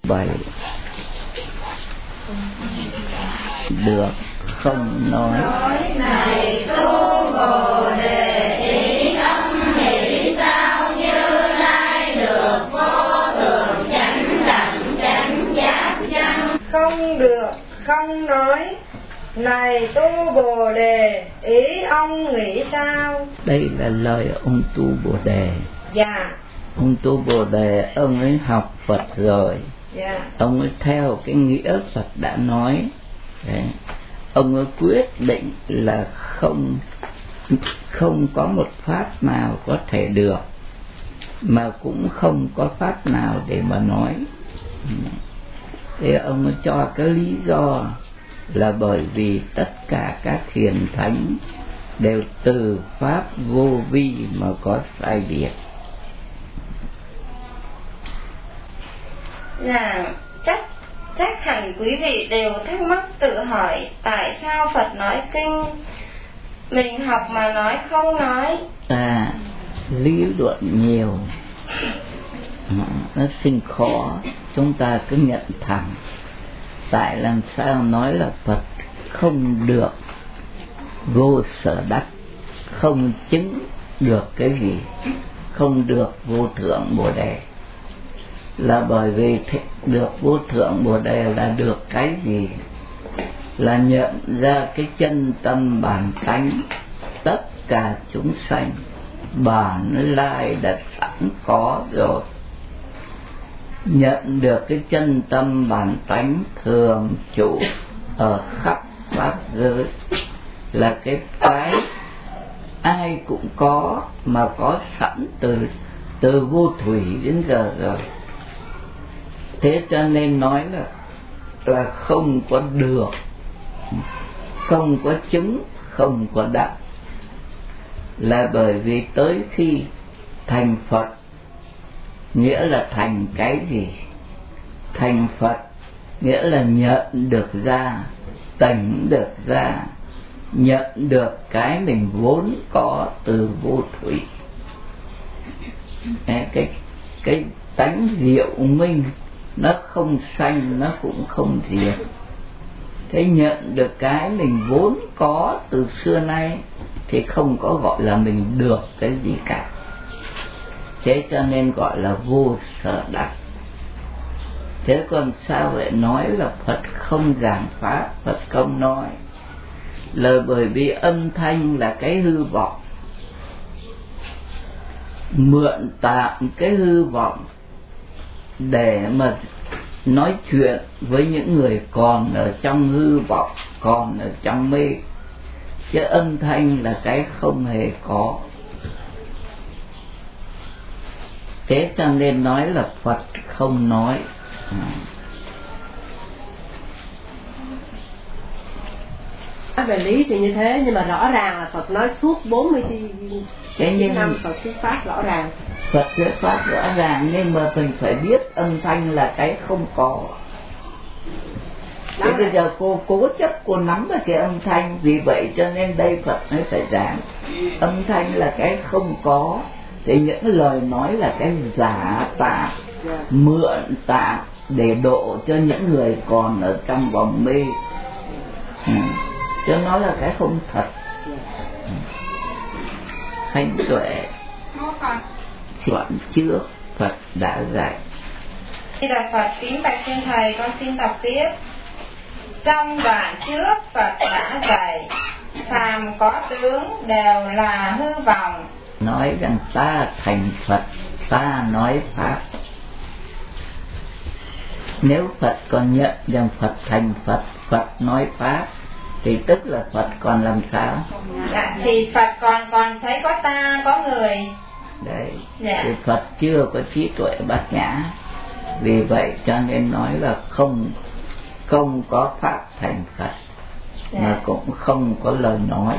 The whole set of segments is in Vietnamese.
7. Được không nói này tu Bồ Đề, ý âm nghĩ sao Như Lai được vô thượng chánh đẳng chánh giác chăng? Không được không nói này tu Bồ Đề, ý ông nghĩ sao? Đây là lời ông tu Bồ Đề. Dạ. Ông tu Bồ Đề, ông ấy học Phật rồi. Dạ. Ông ấy theo cái nghĩa Phật đã nói. Đấy. Ông ấy quyết định là không có một pháp nào có thể được, mà cũng không có pháp nào để mà nói. Thế ông ấy cho cái lý do là bởi vì tất cả các hiền thánh đều từ pháp vô vi mà có sai biệt. Là chắc hẳn quý vị đều thắc mắc tự hỏi tại sao Phật nói kinh mình học mà nói không nói. Lý luận nhiều nó sinh khó, chúng ta cứ nhận thẳng. Tại làm sao nói là Phật không được vô sở đắc, không chứng được cái gì, không được vô thượng Bồ Đề, là bởi vì được vô thượng Bồ Đề là được cái gì? Là nhận ra cái chân tâm bản tánh tất cả chúng sanh bản lai đã sẵn có rồi. Nhận được cái chân tâm bản tánh thường trụ ở khắp pháp giới, là cái ai cũng có, mà có sẵn từ vô thủy đến giờ rồi. Thế cho nên nói là không có được, không có chứng, không có đắc, là bởi vì tới khi thành Phật, nghĩa là thành cái gì? Thành Phật nghĩa là nhận được ra, tỉnh được ra, nhận được cái mình vốn có từ vô thủy. Cái tánh diệu minh nó không sanh, nó cũng không diệt. Thế nhận được cái mình vốn có từ xưa nay thì không có gọi là mình được cái gì cả. Thế cho nên gọi là vô sở đắc. Thế còn sao lại nói là Phật không giảng pháp, Phật không nói? Là bởi vì âm thanh là cái hư vọng, mượn tạm cái hư vọng để mà nói chuyện với những người còn ở trong hư vọng, còn ở trong mê. Chứ âm thanh là cái không hề có. Thế cho nên nói là Phật không nói. Về lý thì như thế, nhưng mà rõ ràng là Phật nói suốt 40 năm Phật thuyết pháp rõ ràng. Phật thuyết pháp rõ ràng, nhưng mà mình phải biết âm thanh là cái không có. Thế bây giờ cô cố chấp cô nắm vào cái âm thanh, vì vậy cho nên đây Phật mới phải giảng âm thanh là cái không có. Thì những lời nói là cái giả tạm, mượn tạm để độ cho những người còn ở trong vòng mê. Chứ nó là cái không thật. Thanh tuệ đoạn trước Phật đã dạy. Khi là Phật kính bạch trên thầy, con xin đọc tiếp. Trong đoạn trước Phật đã dạy phàm có tướng đều là hư vọng. Nói rằng ta thành Phật, ta nói pháp. Nếu Phật còn nhận rằng Phật thành Phật, Phật nói pháp, thì tức là Phật còn làm sao? Dạ, thì Phật còn thấy có ta, có người. Đấy, dạ. Thì Phật chưa có trí tuệ bát nhã. Vì vậy cho nên nói là không có pháp thành Phật, dạ. Mà cũng không có lời nói.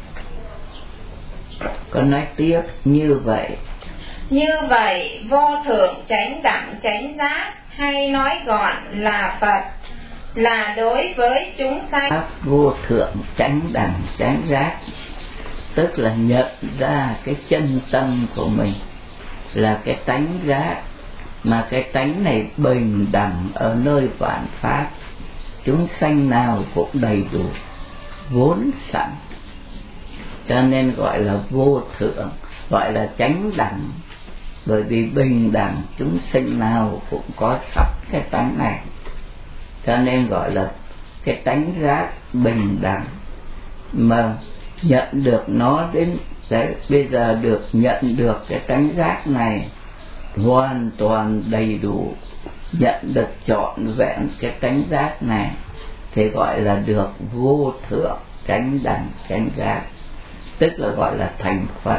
Có nói tiếp như vậy. Như vậy vô thượng chánh đẳng chánh giác, hay nói gọn là Phật, là đối với chúng sanh. Pháp vô thượng chánh đẳng chánh giác, tức là nhận ra cái chân tâm của mình là cái tánh giác, mà cái tánh này bình đẳng ở nơi vạn pháp, chúng sanh nào cũng đầy đủ vốn sẵn, cho nên gọi là vô thượng, gọi là chánh đẳng. Bởi vì bình đẳng, chúng sinh nào cũng có sẵn cái tánh này, cho nên gọi là cái tánh giác bình đẳng. Mà nhận được nó đến đấy, bây giờ được nhận được cái tánh giác này hoàn toàn đầy đủ, nhận được trọn vẹn cái tánh giác này thì gọi là được vô thượng chánh đẳng chánh giác, tức là gọi là thành Phật.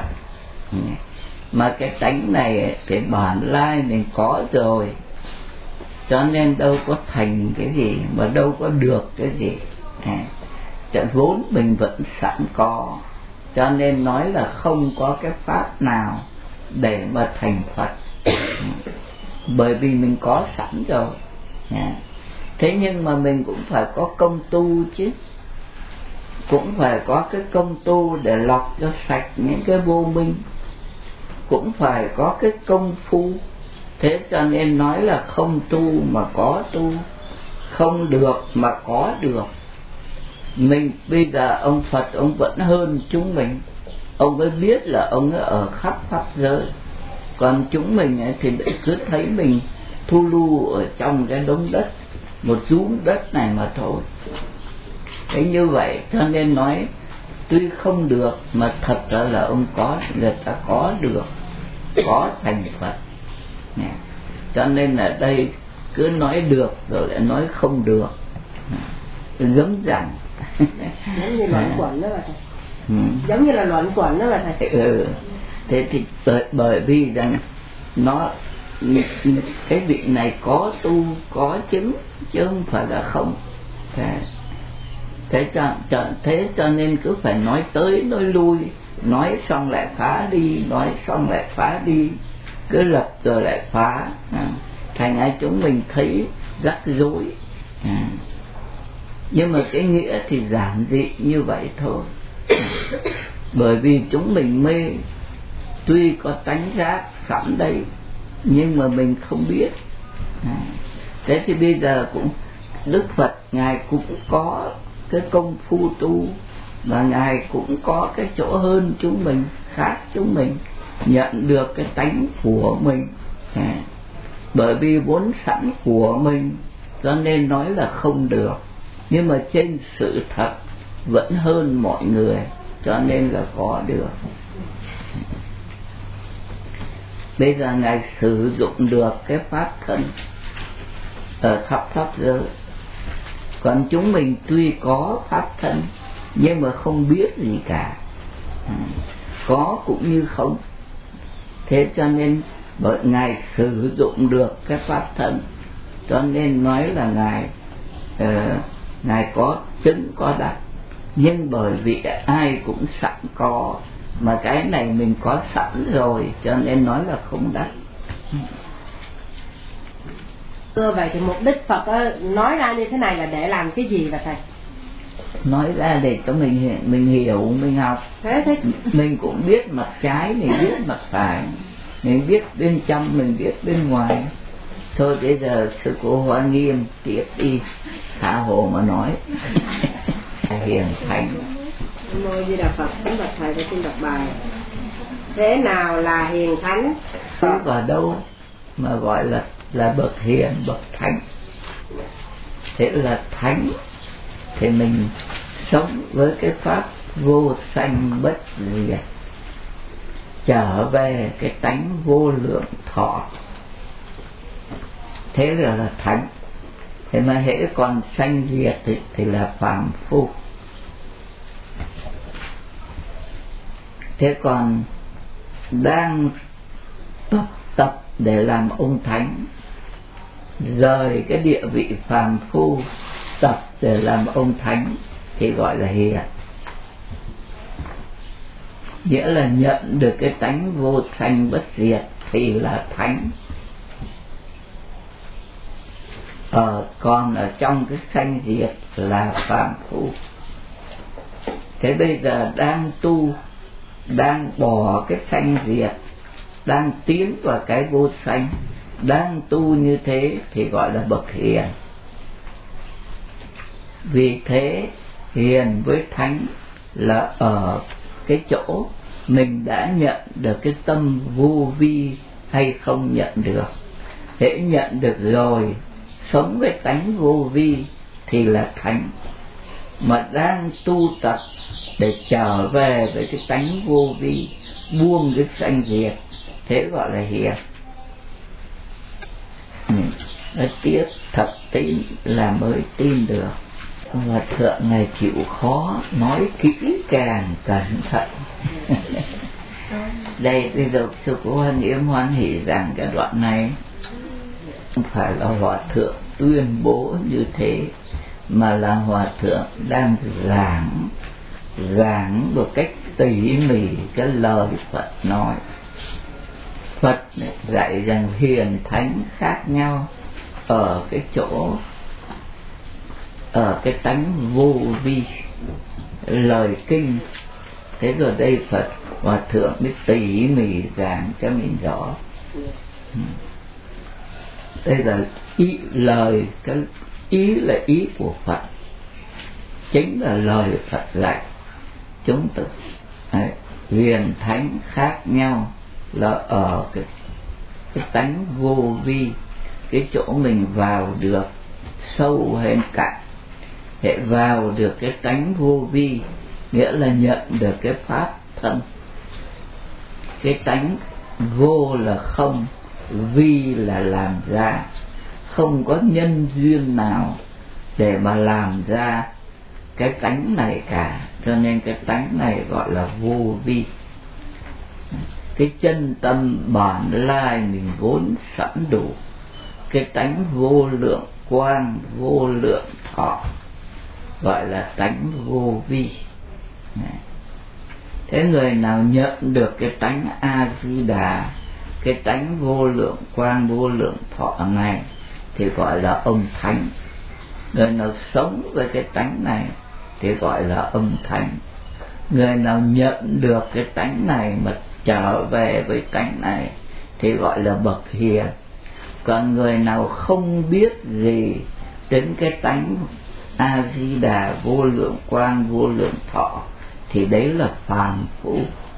Mà cái tánh này thì bản lai mình có rồi, cho nên đâu có thành cái gì mà đâu có được cái gì. Vốn mình vẫn sẵn có, cho nên nói là không có cái pháp nào để mà thành Phật, bởi vì mình có sẵn rồi. Thế nhưng mà mình cũng phải có công tu chứ, cũng phải có cái công tu để lọc cho sạch những cái vô minh, cũng phải có cái công phu. Thế cho nên nói là không tu mà có tu, không được mà có được. Mình bây giờ ông Phật ông vẫn hơn chúng mình, ông mới biết là ông ấy ở khắp pháp giới, còn chúng mình thì cứ thấy mình thu lưu ở trong cái đống đất, một nhúm đất này mà thôi. Thế như vậy cho nên nói tuy không được mà thật ra là ông có, người ta có được, có thành Phật. Cho nên ở đây cứ nói được rồi lại nói không được, giống rằng giống như loạn quẩn đó mà thầy. Giống như là loạn quẩn đó mà thầy. Thế thì bởi vì rằng nó cái vị này có tu có chứng chứ không phải là không. Thế cho nên cứ phải nói tới nói lui, nói xong lại phá đi, nói xong lại phá đi, cứ lập rồi lại phá, thành ra chúng mình thấy rắc rối. Nhưng mà cái nghĩa thì giản dị như vậy thôi. Bởi vì chúng mình mê, tuy có tánh giác sẵn đây nhưng mà mình không biết. Thế thì bây giờ cũng Đức Phật Ngài cũng có cái công phu tu, và Ngài cũng có cái chỗ hơn chúng mình, khác chúng mình, nhận được cái tánh của mình. Bởi vì vốn sẵn của mình cho nên nói là không được, nhưng mà trên sự thật vẫn hơn mọi người, cho nên là có được. Bây giờ Ngài sử dụng được cái pháp thân ở khắp pháp giới, còn chúng mình tuy có pháp thân nhưng mà không biết gì cả, có cũng như không. Thế cho nên bởi Ngài sử dụng được cái pháp thân, cho nên nói là Ngài có chứng có đắc. Nhưng bởi vì ai cũng sẵn có, mà cái này mình có sẵn rồi, cho nên nói là không đắc. Vậy thì mục đích Phật nói ra như thế này là để làm cái gì vậy thầy? Nói ra để cho mình hiểu, mình học. Thế mình cũng biết mặt trái, mình biết mặt phải, mình biết bên trong, mình biết bên ngoài. Thôi bây giờ sư cô Hoa Nghiêm tiếp đi, tha hồ mà nói. Hiền thánh. Mô Di Đà Phật. Kính bạch thầy, tôi xin đọc bài. Thế nào là hiền thánh? Vào đâu mà gọi là bậc hiền, bậc thánh? Thế là thánh thì mình sống với cái pháp vô sanh bất diệt, trở về cái tánh vô lượng thọ, thế là thánh. Thế mà hễ còn sanh diệt thì là phàm phu. Thế còn đang tập để làm ông thánh, rời cái địa vị phàm phu tập để làm ông thánh thì gọi là hiền. Nghĩa là nhận được cái tánh vô sanh bất diệt thì là thánh. Còn ở trong cái sanh diệt là phàm phu. Thế bây giờ đang tu, đang bỏ cái sanh diệt, đang tiến vào cái vô sanh, đang tu như thế thì gọi là bậc hiền. Vì thế hiền với thánh là ở cái chỗ mình đã nhận được cái tâm vô vi hay không nhận được. Hễ nhận được rồi, sống với tánh vô vi thì là thánh. Mà đang tu tập để trở về với cái tánh vô vi, buông cái sanh diệt, thế gọi là hiền. Nó tiếp thật tin là mới tin được. Hòa thượng này chịu khó nói kỹ càng cẩn thận. Đây bây giờ sư cô Hoan Yếm hoan hỷ rằng cái đoạn này không phải là hòa thượng tuyên bố như thế, mà là hòa thượng đang giảng một cách tỉ mỉ cái lời Phật nói. Phật dạy rằng hiền thánh khác nhau ở cái chỗ, ở cái tánh vô vi, lời kinh. Thế rồi đây Phật hòa thượng mới tỉ mỉ giảng cho mình rõ. Đây là ý lời, cái ý là ý của Phật, chính là lời Phật dạy chúng ta. Hiền thánh khác nhau là ở cái tánh vô vi, cái chỗ mình vào được sâu hơn cạn. Hệ vào được cái tánh vô vi nghĩa là nhận được cái pháp thân. Cái tánh vô là không, vi là làm ra, không có nhân duyên nào để mà làm ra cái tánh này cả, cho nên cái tánh này gọi là vô vi. Cái chân tâm bản lai mình vốn sẵn đủ, cái tánh vô lượng quang, vô lượng thọ, gọi là tánh vô vi. Thế người nào nhận được cái tánh A Di Đà, cái tánh vô lượng quang, vô lượng thọ này thì gọi là ông thánh. Người nào sống với cái tánh này thì gọi là ông thánh. Người nào nhận được cái tánh này mà trở về với tánh này thì gọi là bậc hiền. Còn người nào không biết gì đến cái tánh A Di Đà vô lượng quang, vô lượng thọ thì đấy là phàm phu.